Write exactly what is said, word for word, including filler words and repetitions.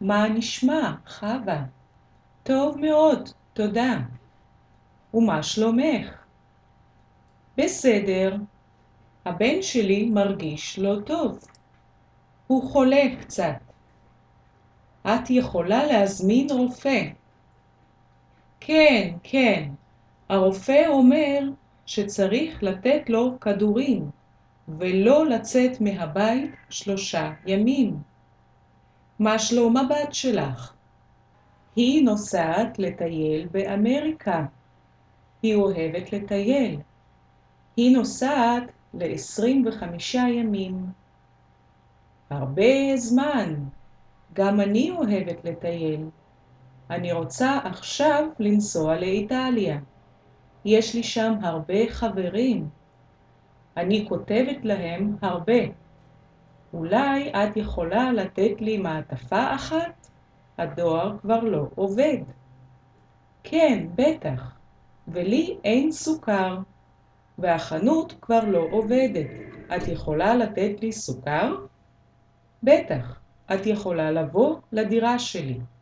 מה נשמע, חווה? טוב מאוד, תודה. ומה שלומך? בסדר. הבן שלי מרגיש לא טוב. הוא חולה קצת. את יכולה להזמין רופא. כן, כן. הרופא אומר שצריך לתת לו כדורים, ולא לצאת מהבית שלושה ימים. מה שלום הבת שלך? היא נוסעת לטייל באמריקה. היא אוהבת לטייל. היא נוסעת ל-עשרים וחמישה ימים. הרבה זמן. גם אני אוהבת לטייל. אני רוצה עכשיו לנסוע לאיטליה. יש לי שם הרבה חברים. אני כותבת להם הרבה. אולי את יכולה לתת לי מעטפה אחת? הדואר כבר לא עובד. כן, בטח. ולי אין סוכר. והחנות כבר לא עובדת. את יכולה לתת לי סוכר? בטח. את יכולה לבוא לדירה שלי.